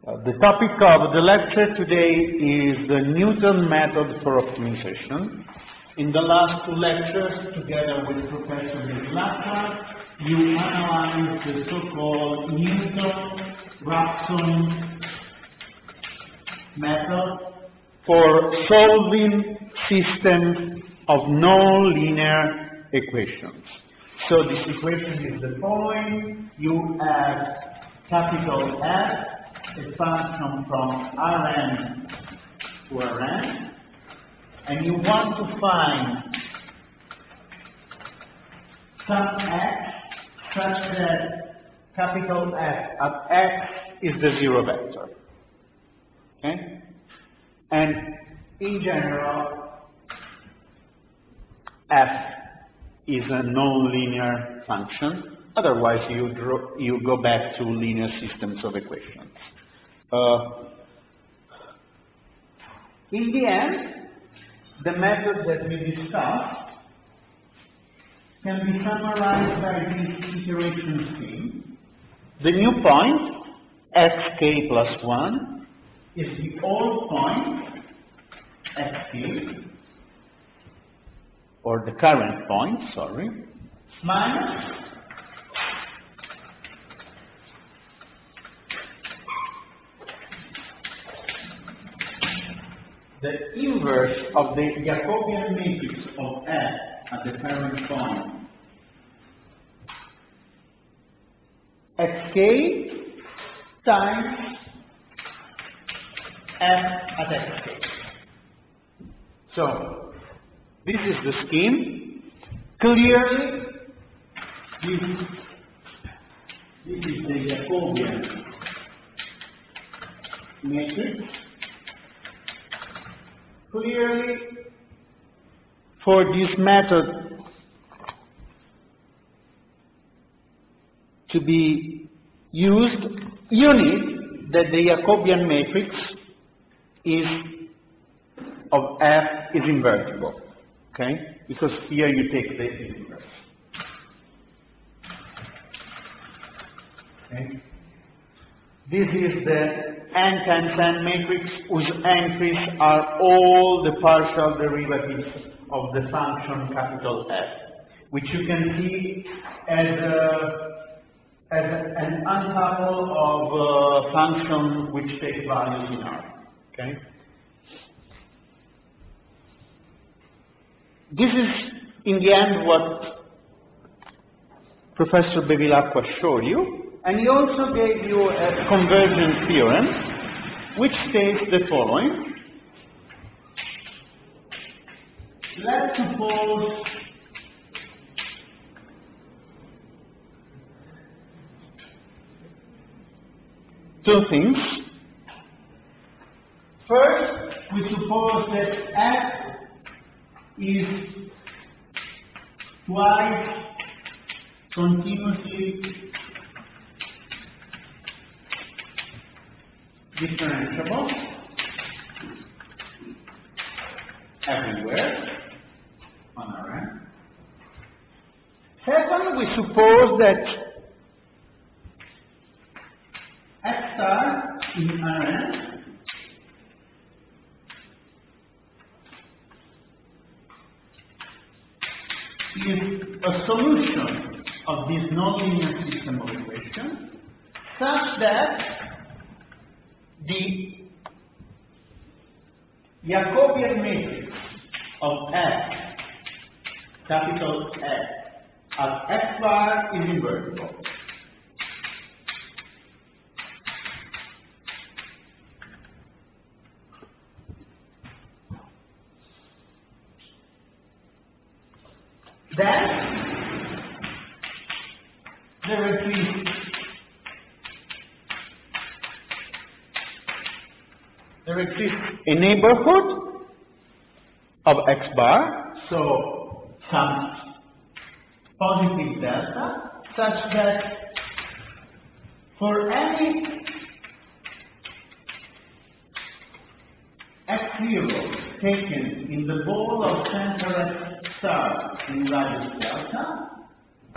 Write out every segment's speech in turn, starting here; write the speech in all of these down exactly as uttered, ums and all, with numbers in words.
Uh, the topic of the lecture today is the Newton method for optimization. In the last two lectures, together with Professor Bevilacqua, you analyzed the so-called Newton-Raphson method for solving systems of nonlinear equations. So this equation is the following. You have capital F, a function from Rn to Rn, and you want to find some x such that capital F at x is the zero vector. Okay? And in general, f is a nonlinear function. Otherwise, you, draw, you go back to linear systems of equations. Uh, in the end, the method that we discussed can be summarized by this iteration scheme. The new point, xk plus one, is the old point, xk, or the current point, sorry, minus the inverse of the Jacobian matrix of F at the current point, xk times F at xk. So, this is the scheme. Clearly, this, this is the Jacobian matrix. Clearly, for this method to be used, you need that the Jacobian matrix is of F is invertible. Okay? Because here you take the inverse. Okay? This is the n times n matrix whose entries are all the partial derivatives of the function capital F, which you can see as, a, as an untouple of uh, functions which take values in R. Okay? This is, in the end, what Professor Bevilacqua showed you. And he also gave you a convergence theorem, which states the following. Let's suppose two things. First, we suppose that F is twice continuously differentiable everywhere on our end. Second, we suppose that x star in Rn is a solution of this nonlinear system of equations such that the Jacobian matrix of F, capital F, at x bar is invertible. Then there exists there exists a neighborhood of x bar, so some positive delta, such that for any x zero taken in the ball of center x star in radius delta,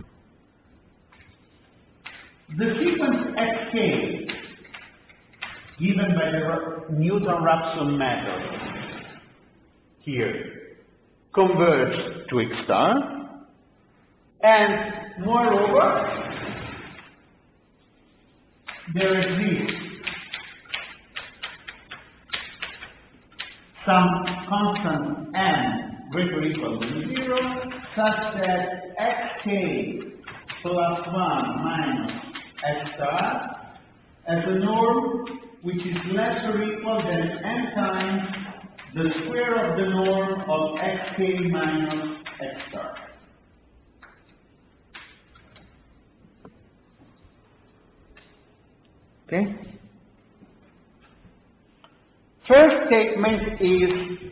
the sequence xk given by the Newton-Raphson method here converge to X star, and moreover, there exists some constant n greater or equal to zero, such that xk plus one minus x star as a norm which is less or equal than n times the square of the norm of xk minus x star. Okay? First statement is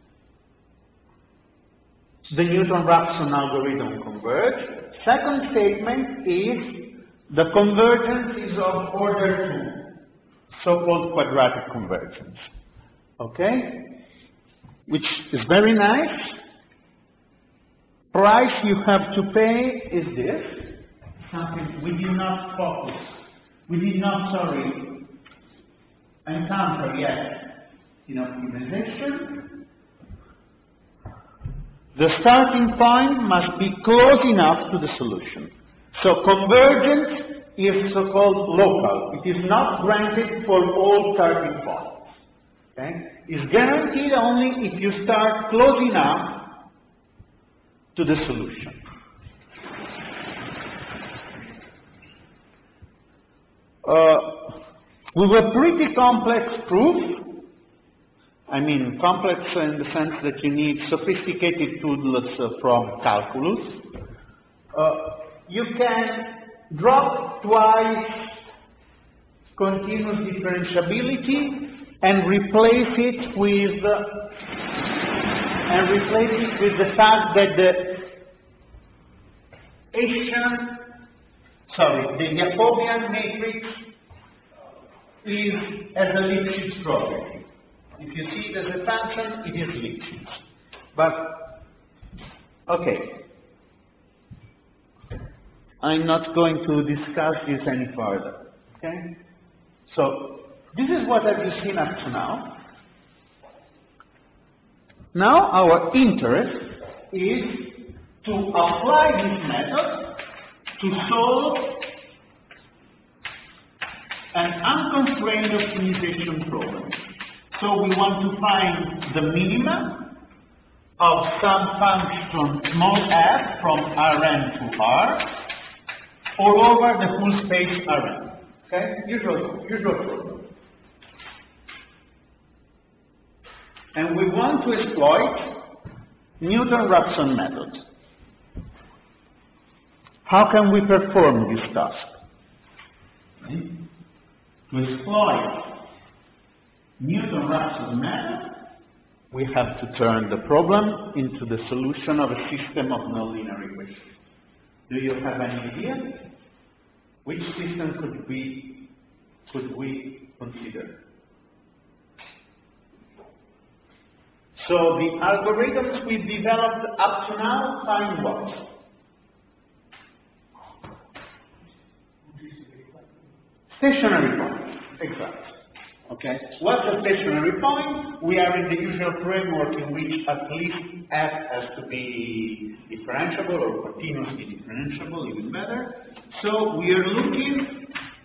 the Newton-Raphson algorithm converge. Second statement is the convergence is of order two, so-called quadratic convergence. Okay? Which is very nice. Price you have to pay is this, something we did not focus, we did not, sorry, encounter yet in optimization. The starting point must be close enough to the solution. So convergence is so-called local. It is not granted for all starting points. Okay? It's guaranteed only if you start close enough to the solution. Uh, with a pretty complex proof, I mean complex in the sense that you need sophisticated tools uh, from calculus, uh, you can drop twice continuous differentiability and replace it with uh, and replace it with the fact that the Hessian, sorry, the Jacobian matrix is as a Lipschitz property. If you see it as a function, it is Lipschitz. But, okay. I'm not going to discuss this any further. Okay? So, this is what have you seen up to now. Now, our interest is to apply this method to solve an unconstrained optimization problem. So we want to find the minima of some function small f from Rn to R all over the full space Rn. Okay? Usual, usual problem. And we want to exploit Newton-Raphson method. How can we perform this task? Okay. To exploit Newton-Raphson method, we have to turn the problem into the solution of a system of nonlinear equations. Do you have any idea? Which system could we, could we consider? So the algorithms we've developed up to now find what? Stationary point. Exactly. Okay. What's a stationary point? We are in the usual framework in which at least f has to be differentiable or continuously differentiable, even better. So we are looking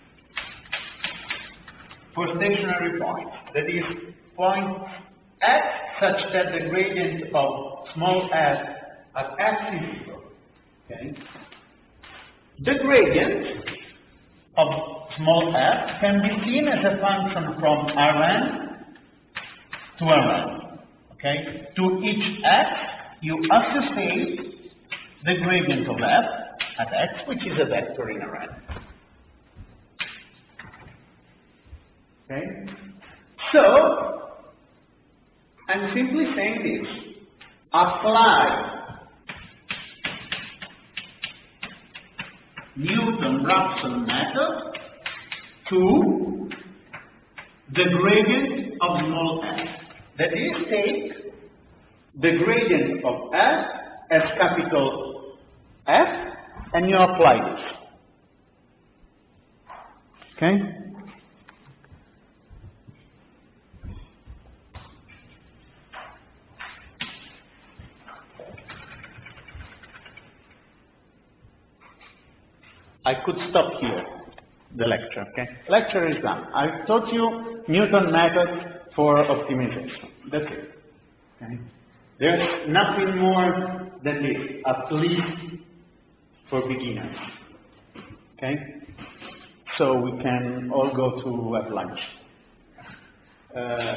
for stationary points. That is, point x such that the gradient of small f at x is zero. Okay. The gradient of small f can be seen as a function from Rn to Rn. Okay? To each x, you associate the gradient of f at x, which is a vector in Rn. Okay? So, I'm simply saying this. Apply Newton-Raphson method to the gradient of small f. That is, take the gradient of f as capital F, and you apply this. Okay? I could stop here the lecture, okay? Lecture is done. I taught you Newton method for optimization. That's it. Okay? There's nothing more than this, at least for beginners. Okay? So we can all go to have lunch. Uh,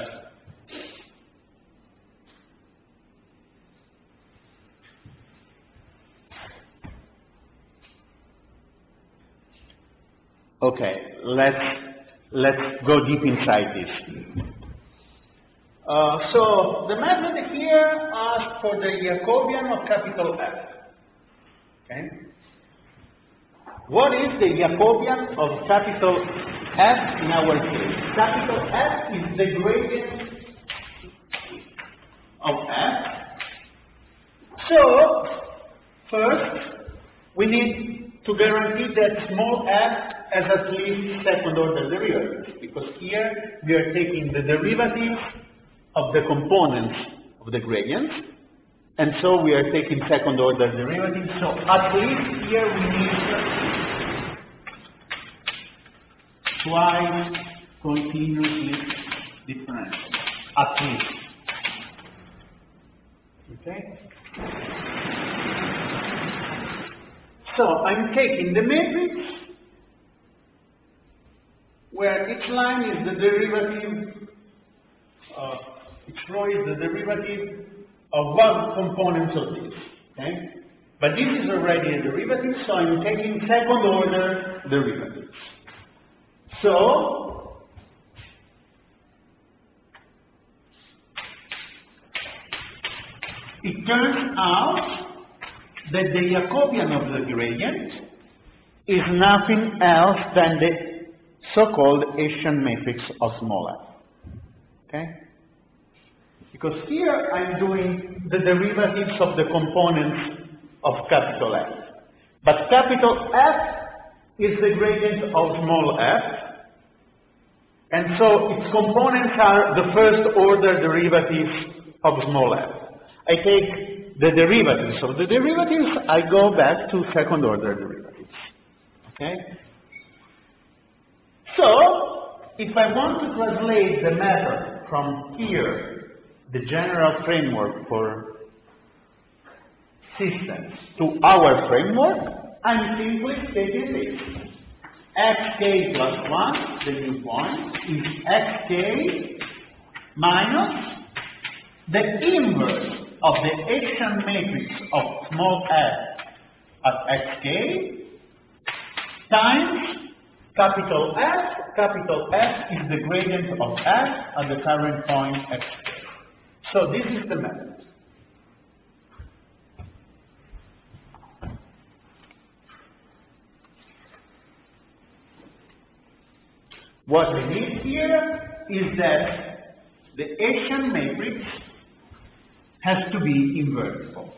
Okay, let's, let's go deep inside this. Uh, so, the method here asks for the Jacobian of capital F. Okay? What is the Jacobian of capital F in our case? Capital F is the gradient of F. So, first, we need to guarantee that small f has at least second order derivatives, because here we are taking the derivatives of the components of the gradients, and so we are taking second order derivatives. So at least here we need twice continuously differentiable. At least. Okay? So I'm taking the matrix where each line is the derivative, uh, each row is the derivative of one component of this. Okay? But this is already a derivative, so I'm taking second order derivatives. So it turns out that the Jacobian of the gradient is nothing else than the so-called Hessian matrix of small f. Okay? Because here I'm doing the derivatives of the components of capital F. But capital F is the gradient of small f, and so its components are the first order derivatives of small f. I take the derivatives of the derivatives, I go back to second order derivatives. Okay? So, if I want to translate the method from here, the general framework for systems, to our framework, I'm simply stating this. Xk plus one, the new point, is xk minus the inverse of the Hessian matrix of small f at xk times capital F. Capital F is the gradient of f at the current point xk. So this is the method. What we need here is that the Hessian matrix has to be invertible.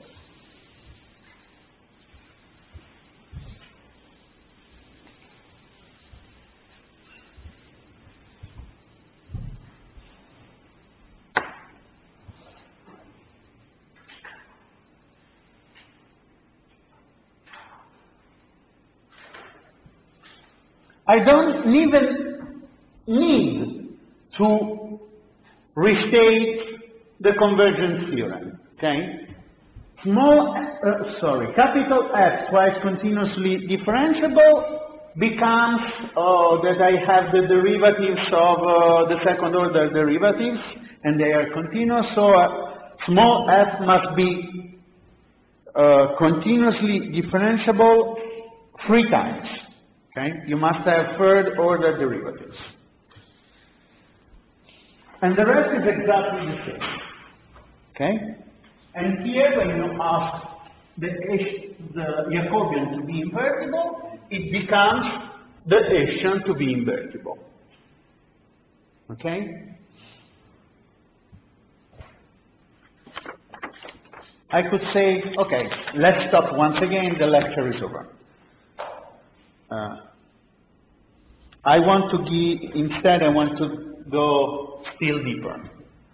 I don't even need to restate the convergence theorem, okay? Small, uh, sorry, capital F twice continuously differentiable becomes uh, that I have the derivatives of uh, the second order derivatives, and they are continuous, so uh, small f must be uh, continuously differentiable three times, okay? You must have third order derivatives. And the rest is exactly the same. Okay? And here, when you ask the, the Jacobian to be invertible, it becomes the Hessian to be invertible. Okay? I could say, okay, let's stop once again, the lecture is over. Uh, I want to give, instead I want to go still deeper.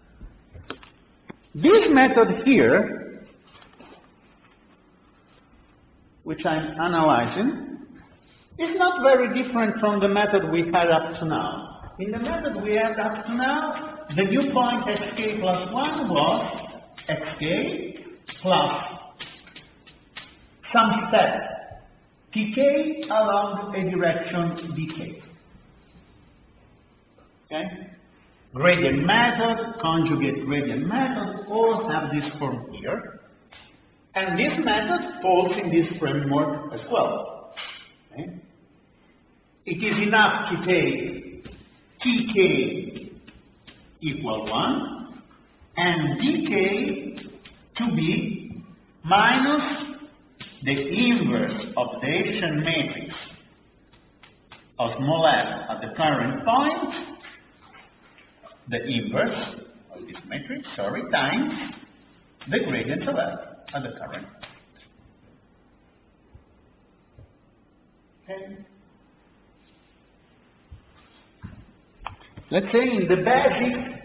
This method here, which I'm analyzing, It's not very different from the method we had up to now. In the method we had up to now, the new point xk plus one was xk plus some step tk along a direction dk. Okay? Gradient method, conjugate gradient method, all have this form here. And this method falls in this framework as well. Okay? It is enough to take tk equal one and dk to be minus the inverse of the Hessian matrix of small f at the current point, the inverse of this matrix, sorry, times the gradient of f at the current point. Okay. Let's say in the basic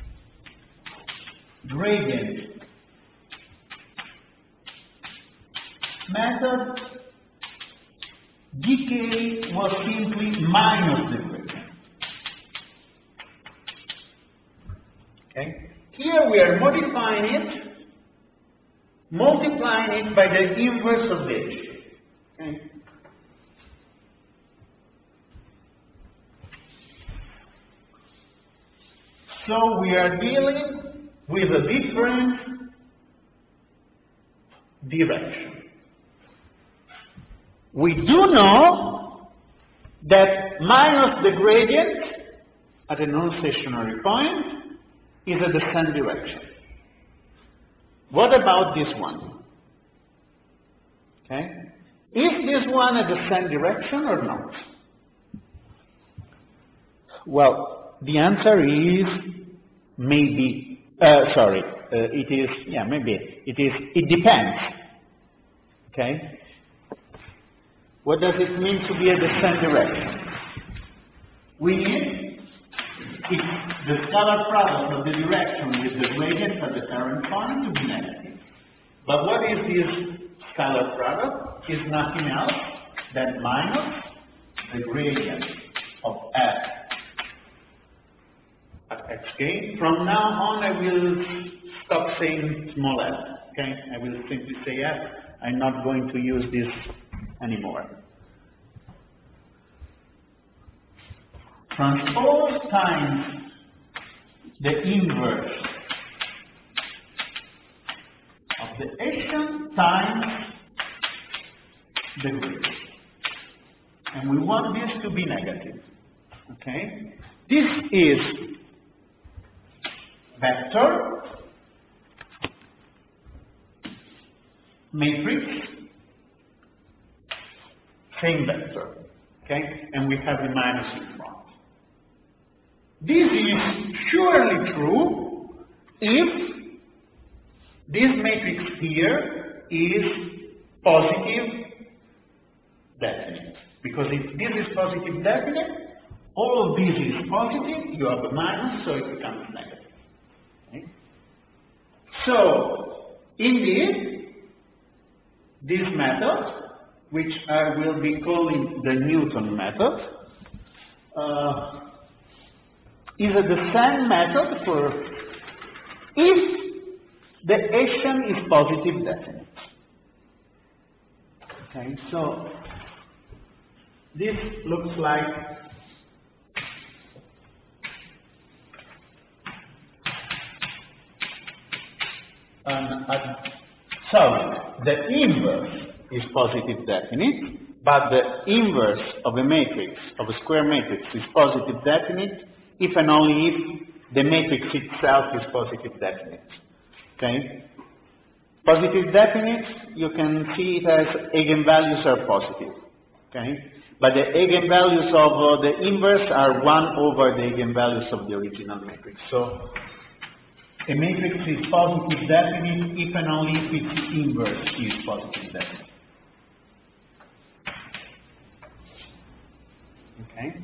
gradient method, dk was simply minus the gradient. Okay? Here we are modifying it, multiplying it by the inverse of this. Okay? So we are dealing with a different direction. We do know that minus the gradient at a non-stationary point is a descent direction. What about this one? Okay? Is this one a descent direction or not? Well, the answer is maybe. Uh, sorry, uh, it is. Yeah, maybe it is. It depends. Okay. What does it mean to be a descent direction? We need it, the scalar product of the direction with the gradient at the current point to be negative. But what is this scalar product? Is nothing else than minus the gradient of f at xk. From now on, I will stop saying small f. Okay, I will simply say f. I'm not going to use this anymore. Transpose times the inverse of the Hessian times the gradient. And we want this to be negative. Okay? This is vector matrix, same vector, okay? And we have the minus in front. This is surely true if this matrix here is positive definite. Because if this is positive definite, all of this is positive, you have a minus, so it becomes negative. Okay? So, indeed, this method, which I will be calling the Newton method, uh, is a descent method for if the Hessian is positive definite. Okay, so this looks like an, a, sorry, the inverse is positive definite, but the inverse of a matrix, of a square matrix, is positive definite if and only if the matrix itself is positive definite. Okay? Positive definite, you can see it as eigenvalues are positive. Okay? But the eigenvalues of uh, the inverse are one over the eigenvalues of the original matrix. So a matrix is positive definite if and only if its inverse is positive definite. Okay?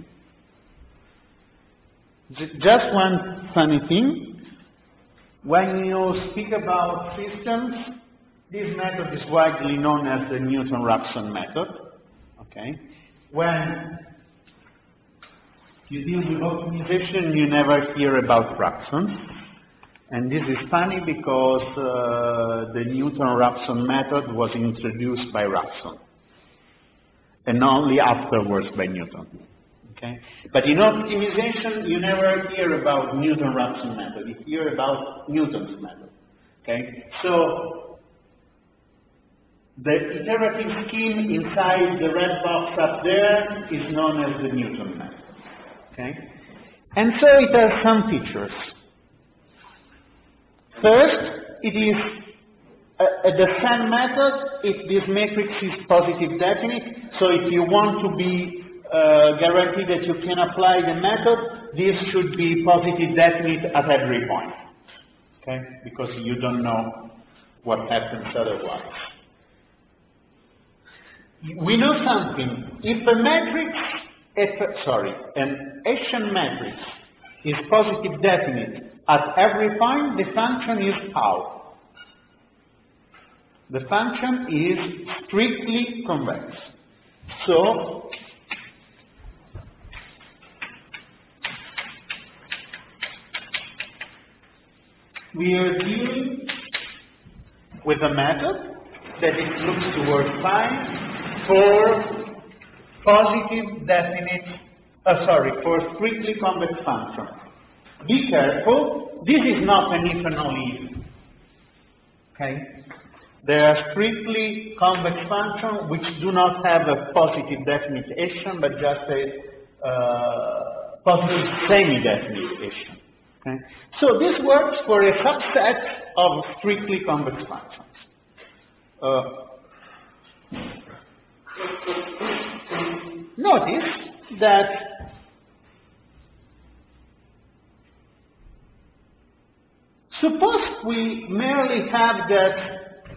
Just one funny thing. When you speak about systems, this method is widely known as the Newton-Raphson method. Okay? when you deal with optimization, you never hear about Rapson. And this is funny because uh, the Newton-Rapson method was introduced by Rapson, and only afterwards by Newton. Okay? But in optimization, you never hear about Newton-Rapson method. You hear about Newton's method. Okay? So the iterative scheme inside the red box up there is known as the Newton method. Okay? And so it has some features. First, it is a, a descent method if this matrix is positive definite. So if you want to be uh, guaranteed that you can apply the method, this should be positive definite at every point. Okay? Because you don't know what happens otherwise. We know something. If a matrix, if, sorry, an Hessian matrix is positive definite at every point, the function is how? The function is strictly convex. So, we are dealing with a method that it looks towards pi for positive definite, uh, sorry, for strictly convex function. Be careful, this is not an if and only if. Okay? They are strictly convex functions which do not have a positive definite Hessian, but just a uh, positive semi-definite Hessian. Okay? So this works for a subset of strictly convex functions. Uh, notice that suppose we merely have that,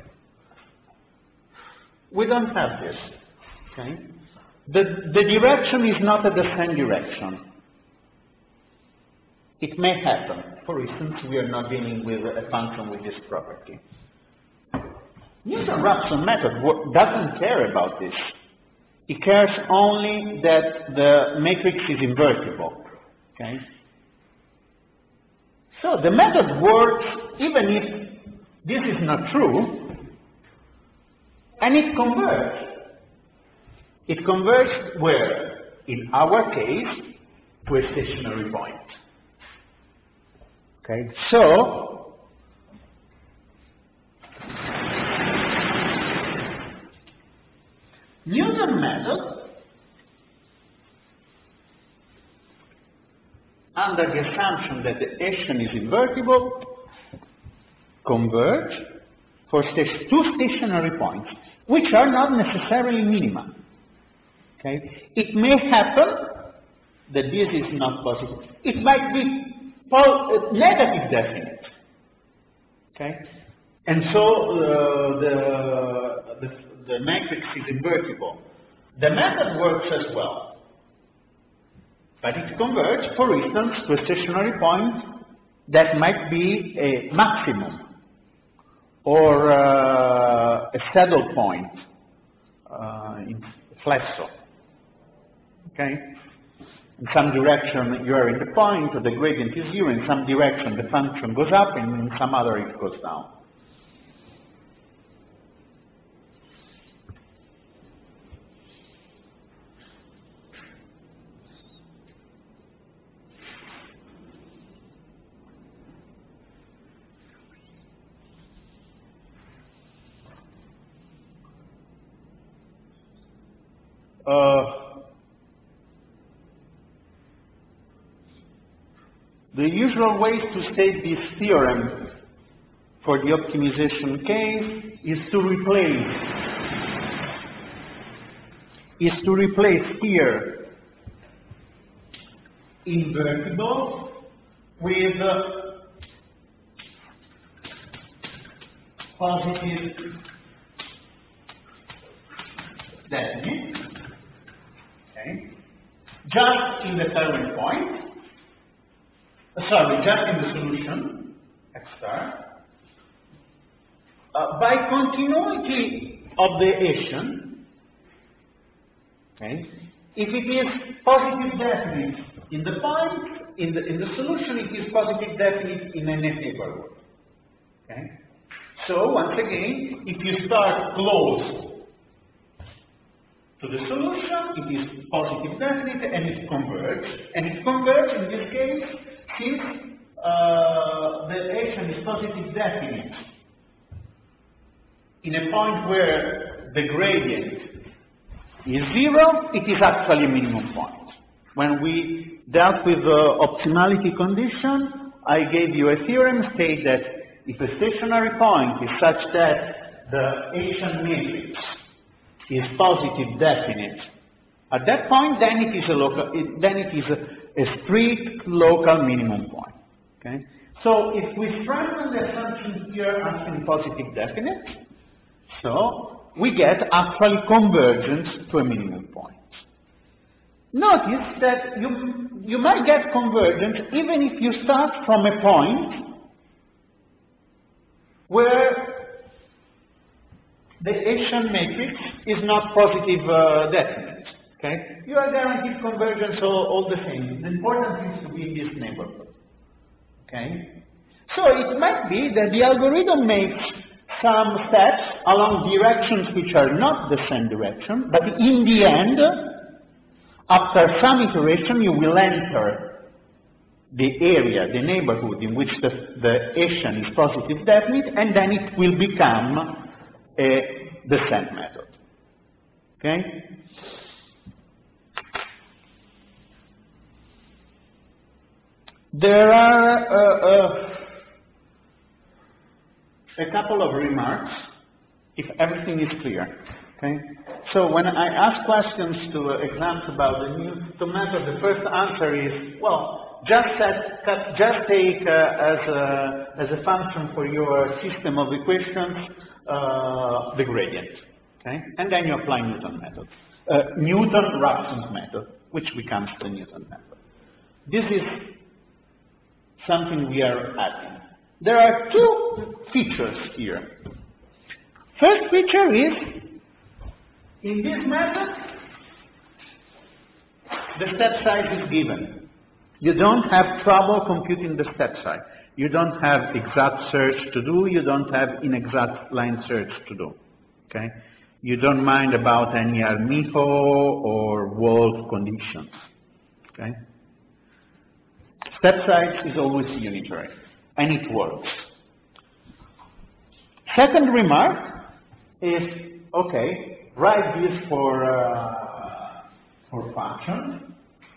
we don't have this, okay? The, the direction is not a descent direction. It may happen. For instance, we are not dealing with a function with this property. Newton-Raphson method doesn't care about this. It cares only that the matrix is invertible, okay? So the method works even if this is not true, and it converges. It converges where? In our case, to a stationary point. Okay, so Newton method, under the assumption that the Hessian is invertible, converge for sta two stationary points, which are not necessarily minima. Okay? It may happen that this is not positive. It might be uh, negative definite. Okay? And so uh, the, the, the matrix is invertible. The method works as well. But it converges, for instance, to a stationary point that might be a maximum or uh, a saddle point uh, in flesso. Okay? In some direction you are in the point, the gradient is zero. In some direction the function goes up, and in some other it goes down. Uh, the usual ways to state this theorem for the optimization case is to replace is to replace here invertible with uh, positive definite. Okay. Just in the current point, uh, sorry, just in the solution, X star, uh, by continuity of the Hessian, okay, If it is positive definite in the point, in the, in the solution, it is positive definite in a neighborhood. Okay? So, once again, if you start close to the solution, it is positive definite and it converges. And it converges in this case since uh, the action is positive definite in a point where the gradient is zero, it is actually a minimum point. When we dealt with the optimality condition, I gave you a theorem state that if a stationary point is such that the Hessian matrix is positive definite at that point, then it is a local, it, then it is a, a strict local minimum point. Okay? So if we strengthen the assumption here as in positive definite, so we get actually convergence to a minimum point. Notice that you, you might get convergence even if you start from a point where the Hessian matrix is not positive uh, definite. Okay? You are guaranteed convergence all, all the same. The important thing is to be in this neighborhood. Okay? So it might be that the algorithm makes some steps along directions which are not the same direction, but in the end, after some iteration, you will enter the area, the neighborhood in which the, the Hessian is positive definite, and then it will become a descent method. Okay? There are uh, uh, a couple of remarks, if everything is clear. Okay? So when I ask questions to uh, exams about the Newton method, the first answer is, well, just, set, just take uh, as, a, as a function for your system of equations uh, the gradient. Okay? And then you apply Newton method. Uh, Newton-Raphson method, which becomes the Newton method. This is something we are adding. There are two features here. First feature is, in this method, the step size is given. You don't have trouble computing the step size. You don't have exact search to do. You don't have inexact line search to do. Okay? You don't mind about any Armijo or Wolf conditions. Okay? Step size is always unitary, and it works. Second remark is, okay, write this for, uh, for function.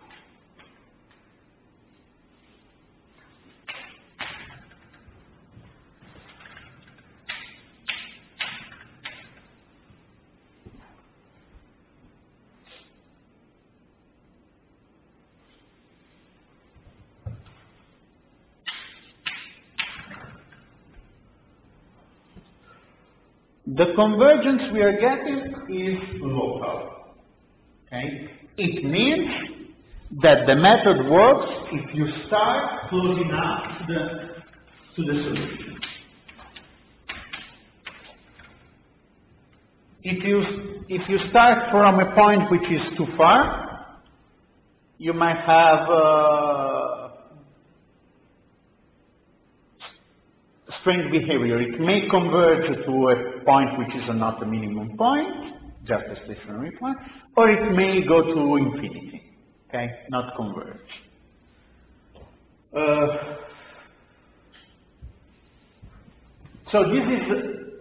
The convergence we are getting is local. Okay? It means that the method works if you start close enough to the, to the solution. If you, if you start from a point which is too far, you might have uh, strange behavior. It may converge to a point which is not a minimum point, just a stationary point, or it may go to infinity, okay, not converge. Uh, so this is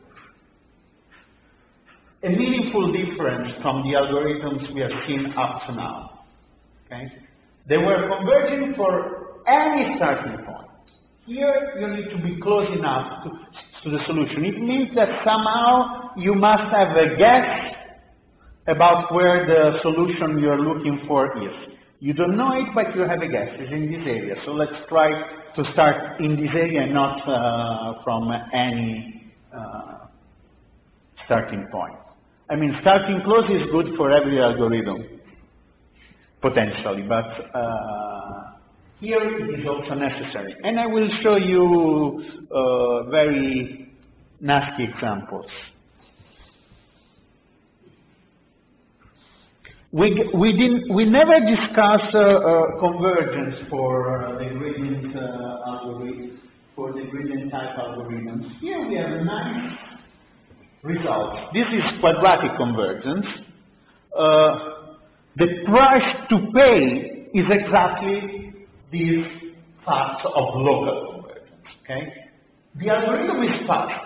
a meaningful difference from the algorithms we have seen up to now. Okay? They were converging for any starting point. Here, you need to be close enough to, to the solution. It means that somehow you must have a guess about where the solution you're looking for is. You don't know it, but you have a guess. It's in this area. So let's try to start in this area and not uh, from any uh, starting point. I mean, starting close is good for every algorithm, potentially, but uh, here it is also necessary. And I will show you uh, very nasty examples. We, we, didn't, we never discussed uh, uh, convergence for uh, the gradient uh, algorithm, for the gradient type algorithms. Here we have a nice result. This is quadratic convergence. Uh, the price to pay is exactly this fact of local convergence. Okay? The algorithm is fast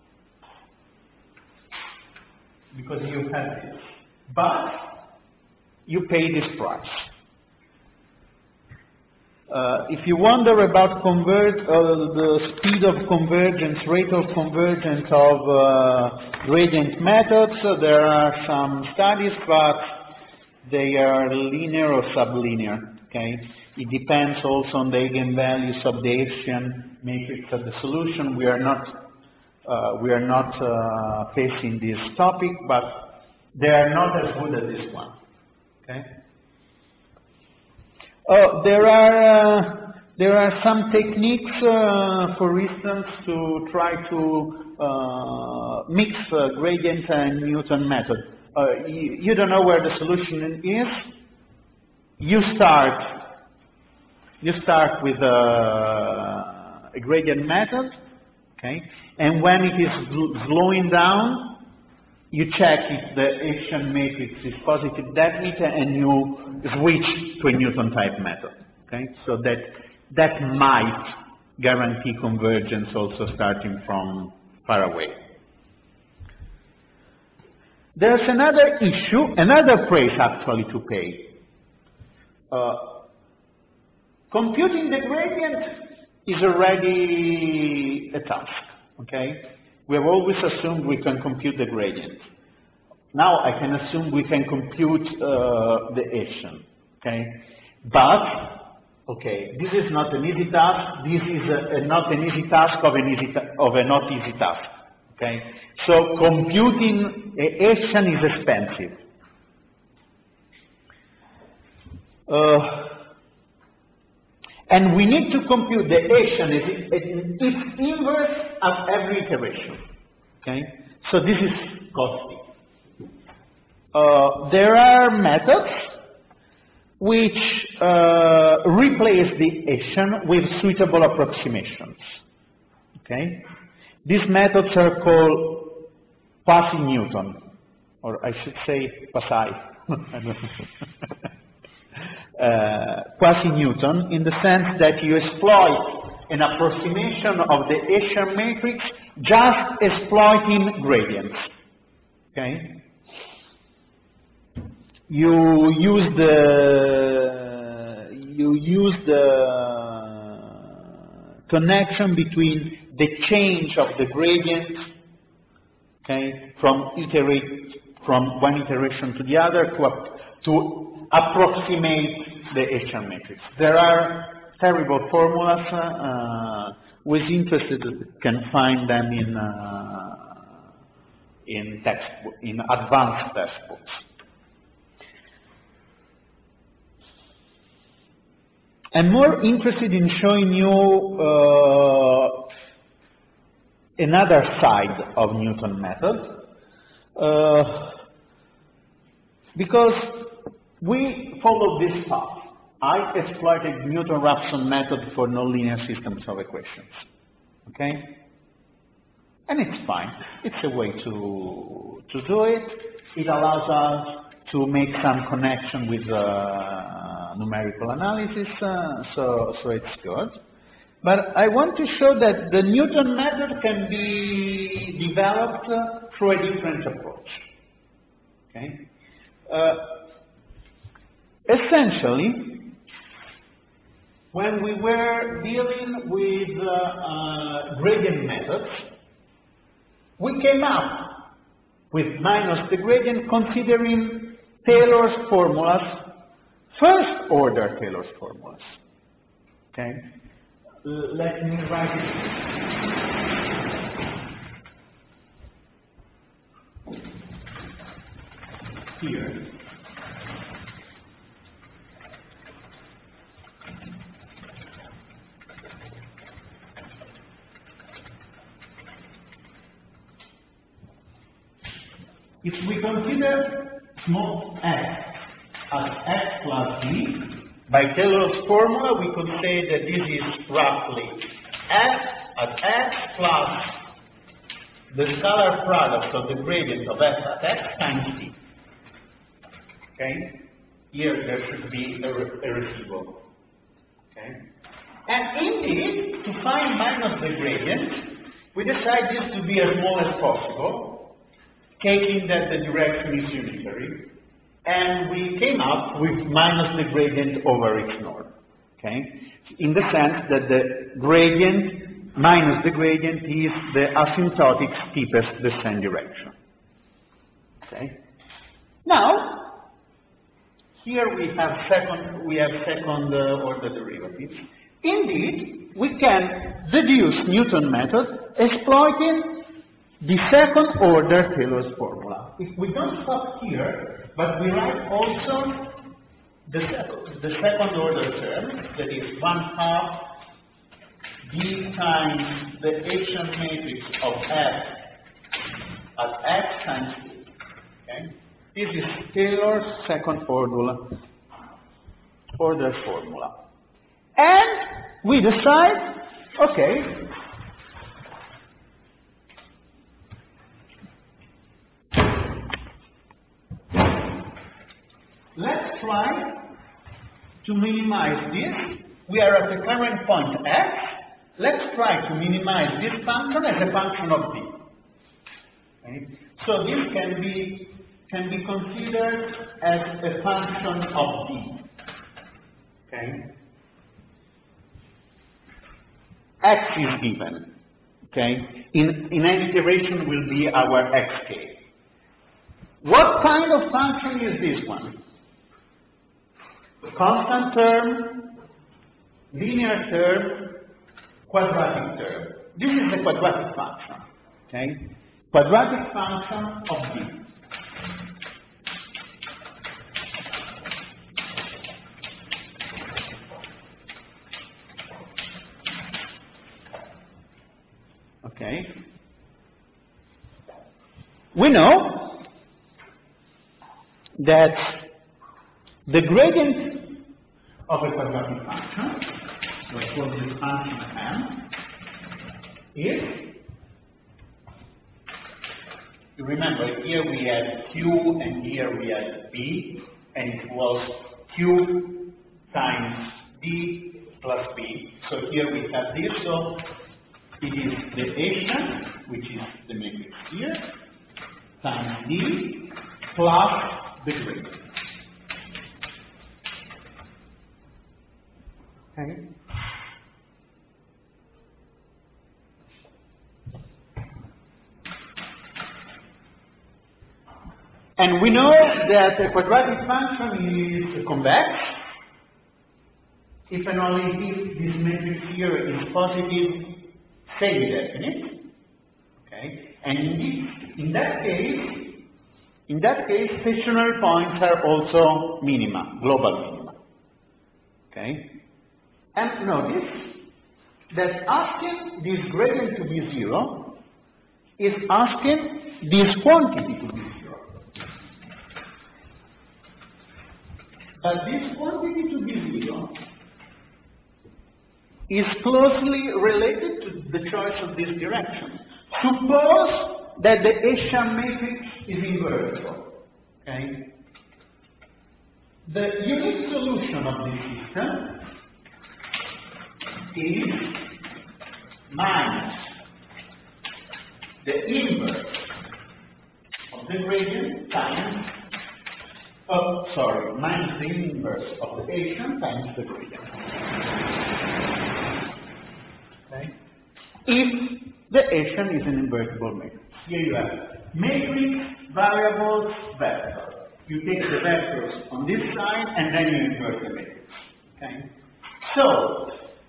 because you have this, but you pay this price. Uh, if you wonder about convert, uh, the speed of convergence, rate of convergence of uh, gradient methods, uh, there are some studies, but they are linear or sublinear. Okay, it depends also on the eigenvalues of the Hessian matrix of the solution. We are not uh, we are not uh, facing this topic, but they are not as good as this one. Okay. Oh, there are uh, there are some techniques, uh, for instance, to try to uh, mix uh, gradient and Newton method. Uh, you, you don't know where the solution is. You start you start with a, a gradient method, okay, and when it is slowing down, you check if the Hessian matrix is positive definite, and you switch to a Newton type method. Okay, so that that might guarantee convergence also starting from far away. There's another issue, another price actually to pay. Uh, computing the gradient is already a task. Okay. We have always assumed we can compute the gradient. Now I can assume we can compute uh, the Hessian, okay? But, okay, this is not an easy task. This is a, a not an easy task of an easy of a not easy task, okay? So computing a Hessian is expensive. Uh, And we need to compute the Hessian in its inverse at every iteration. Okay? So this is costly. Uh, there are methods which uh, replace the Hessian with suitable approximations. Okay? These methods are called quasi-Newton, or I should say quasi. Uh, quasi-Newton, in the sense that you exploit an approximation of the Hessian matrix just exploiting gradients. Okay? You use the you use the connection between the change of the gradient, okay, from iterate from one iteration to the other to to approximate the Hessian matrix. There are terrible formulas. Uh, who is interested can find them in uh, in textbook, in advanced textbooks. I'm more interested in showing you uh, another side of Newton method, uh, because we followed this path. I exploited Newton-Raphson method for nonlinear systems of equations. Okay? And it's fine. It's a way to, to do it. It allows us to make some connection with uh, numerical analysis, uh, so, so it's good. But I want to show that the Newton method can be developed uh, through a different approach. Okay? Uh, essentially, when we were dealing with uh, uh, gradient methods, we came up with minus the gradient considering Taylor's formulas, first order Taylor's formulas. Okay? L- let me write it here. If we consider small f at x plus b. By Taylor's formula, we could say that this is roughly f at x plus the scalar product of the gradient of f at x times d. Okay? Here there should be a, re a residual. Okay? And indeed, to find minus the gradient, we decide this to be as small as possible, taking that the direction is unitary, and we came up with minus the gradient over x naught. Okay? In the sense that the gradient minus the gradient is the asymptotic steepest descent direction. Okay? Now, here we have second we have second uh, order derivatives. Indeed, we can deduce Newton method exploiting the second order Taylor's formula. If we don't stop here, but we write also the, sec the second order term, that is one half d times the Hessian matrix of f at x times d. Okay? This is Taylor's second order, order formula. And we decide, okay, let's try to minimize this. We are at the current point x. Let's try to minimize this function as a function of d. Okay? So this can be can be considered as a function of d. Okay? X is given. Okay? In, in any iteration will be our xk. What kind of function is this one? Constant term, linear term, quadratic term. This is the quadratic function. Okay? Quadratic function of d. Okay. We know that the gradient of a quadratic function, let's call this function m, is, you remember here we had q and here we had b, and it was q times d plus b. So here we have this, so it is the Hessian, which is the matrix here, times d plus the gradient. Okay. And we know that a quadratic function is convex if and only if this matrix here is positive semi-definite. Okay. And indeed, in that case, in that case, stationary points are also minima, global minima. Okay. And notice that asking this gradient to be zero is asking this quantity to be zero. But this quantity to be zero is closely related to the choice of this direction. Suppose that the Hessian matrix is invertible. Okay? The unique solution of this system is minus the inverse of the gradient times, oh, sorry, minus the inverse of the Hessian times the gradient. Okay? If the Hessian is an invertible matrix. Here you have matrix, variables, vector. You take the vectors on this side and then you invert the matrix. Okay? So,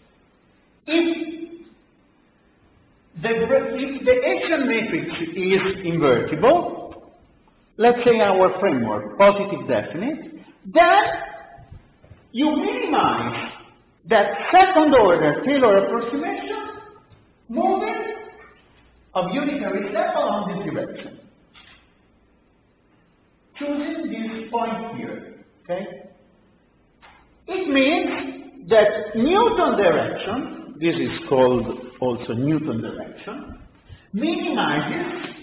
if the, if the Hessian matrix is invertible, let's say our framework, positive definite, then you minimize that second order Taylor approximation moving of unitary step along this direction. Choosing this point here. Okay? It means that Newton direction, this is called also Newton direction, minimizes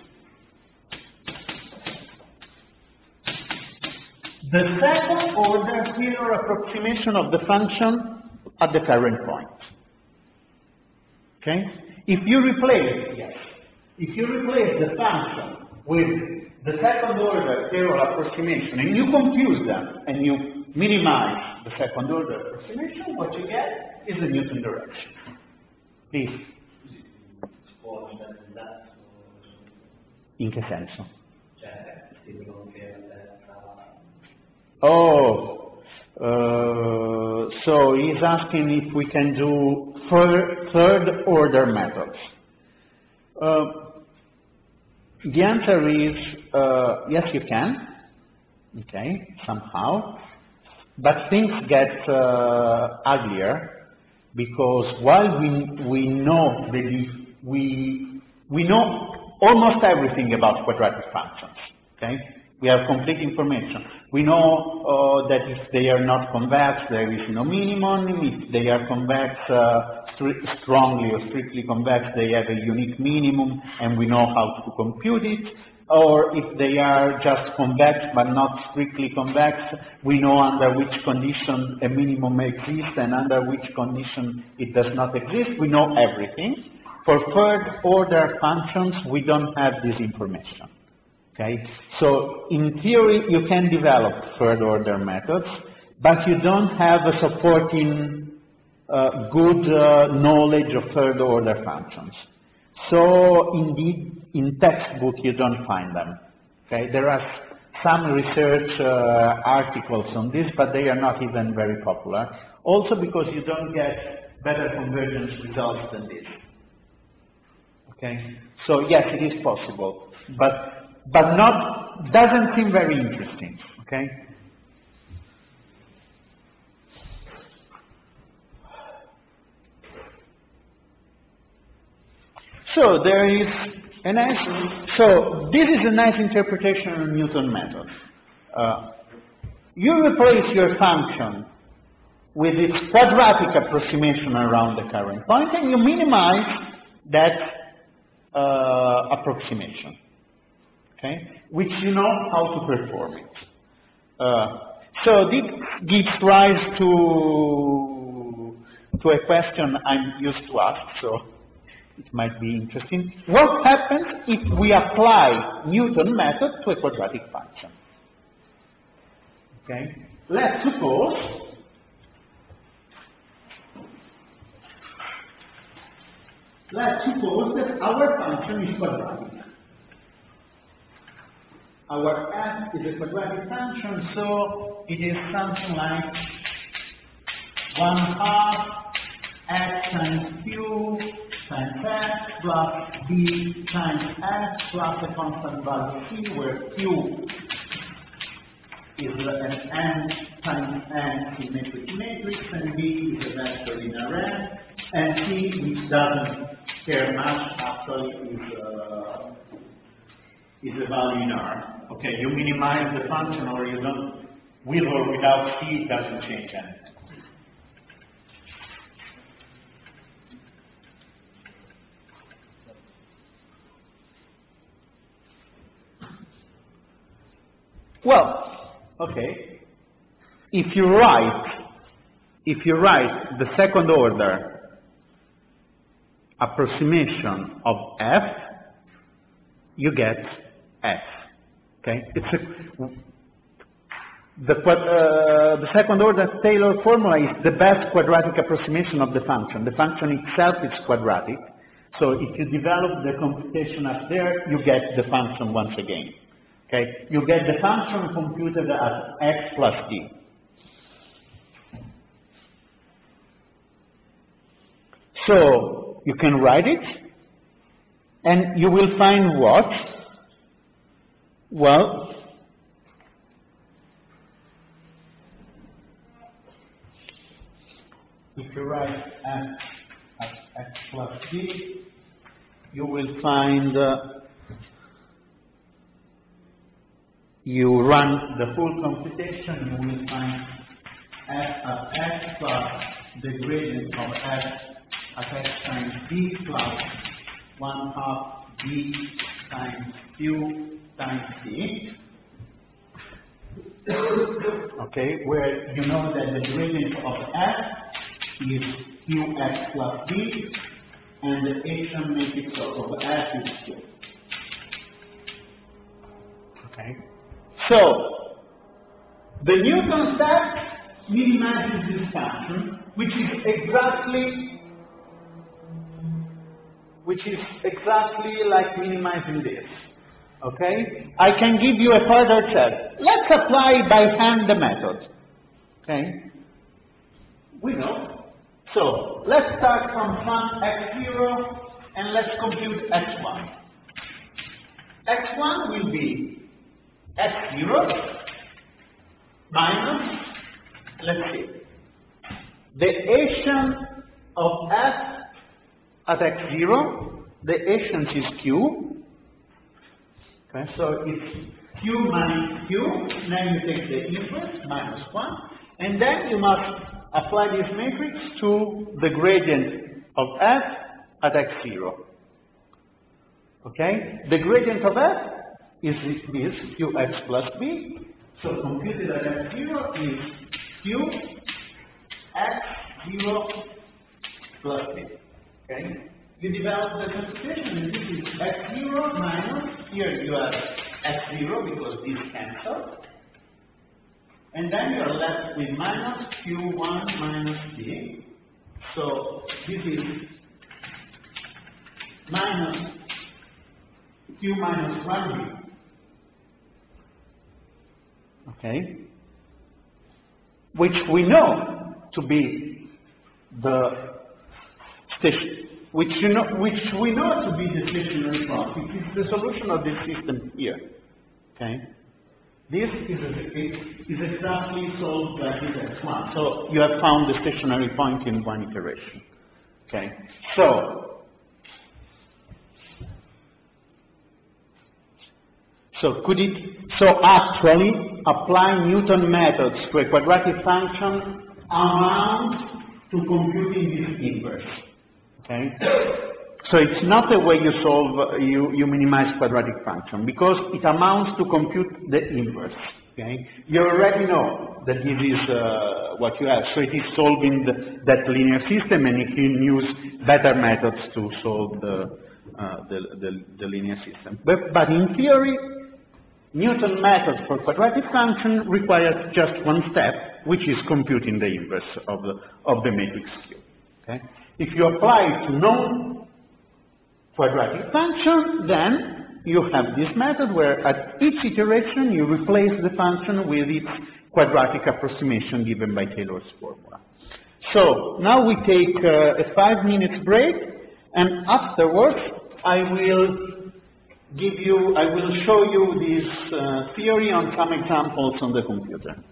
the second order Taylor approximation of the function at the current point. Okay? If you replace, yes, if you replace the function with the second order Taylor approximation and you compute them and you minimize the second order approximation, what you get is the Newton direction. Please. In che senso? Oh, uh, so he's asking if we can do third, third order methods. Uh, the answer is uh, yes, you can. Okay, somehow, but things get uh, uglier because while we we know that we we know almost everything about quadratic functions. Okay. We have complete information. We know uh, that if they are not convex, there is no minimum. If they are convex, uh, strongly or strictly convex, they have a unique minimum, and we know how to compute it. Or if they are just convex but not strictly convex, we know under which condition a minimum exists and under which condition it does not exist. We know everything. For third order functions, we don't have this information. Okay? So in theory, you can develop third order methods, but you don't have a supporting uh, good uh, knowledge of third order functions. So indeed, in textbook, you don't find them. Okay? There are some research uh, articles on this, but they are not even very popular. Also because you don't get better convergence results than this. Okay? So yes, it is possible, but but not, doesn't seem very interesting, okay? So there is a nice, so this is a nice interpretation of Newton method. Uh, you replace your function with its quadratic approximation around the current point and you minimize that uh, approximation. Okay, which you know how to perform it. Uh, so this gives rise to, to a question I'm used to ask, so it might be interesting. What happens if we apply Newton method to a quadratic function? Okay, let's suppose let's suppose that our function is quadratic. Our f is a quadratic function, so it is something like one half x times q times x plus b times x plus a constant value c, where q is an n times n symmetric matrix, and b is a vector in Rn, and c, which doesn't care much, actually is uh, is a value in R. Okay, you minimize the function or you don't, with or without C, it doesn't change anything. Well, okay, if you write, if you write the second order approximation of f, you get f. Okay, it's a, the, uh, the second order Taylor formula is the best quadratic approximation of the function. The function itself is quadratic, so if you develop the computation up there, you get the function once again. Okay, you get the function computed as x plus d. So you can write it, and you will find what? Well, if you write f as x plus d, you will find uh, you run the full computation, you will find f at x plus the gradient of f at x times b plus one half b times q times c. Okay, where you know that the gradient of f is qx plus b, and the Hessian matrix of f is q. Okay, so the Newton step minimizes this function, which is exactly which is exactly like minimizing this. Okay? I can give you a further check. Let's apply by hand the method. Okay? We know. So, let's start from some x zero and let's compute x one. x one will be x zero minus, let's see, the Hessian of f at x zero, the Hessian is q. Okay, so it's q minus q, then you take the inverse, minus one, and then you must apply this matrix to the gradient of f at x zero. Okay, the gradient of f is this, qx plus b, so computed at x zero is q x zero plus b. Okay? You develop the computation, and this is x zero minus, here you have x zero because this cancels, and then you're left with minus q one minus b, so this is minus q minus one b. Okay? Which we know to be the station. Which, you know, which we know to be the stationary point. It is the solution of this system here. Okay? This is, a, is exactly solved by this x one. So you have found the stationary point in one iteration. Okay? So, so could it, so actually, applying Newton methods to a quadratic function amounts to computing this inverse. Okay? So it's not the way you solve, uh, you, you minimize quadratic function, because it amounts to compute the inverse. Okay? You already know that this is uh, what you have, so it is solving the, that linear system, and you can use better methods to solve the, uh, the, the, the linear system. But, but in theory, Newton method for quadratic function requires just one step, which is computing the inverse of the, of the matrix Q. Okay? If you apply it to known quadratic function, then you have this method where at each iteration you replace the function with its quadratic approximation given by Taylor's formula. So now we take uh, a five minutes break, and afterwards I will give you, I will show you this uh, theory on some examples on the computer.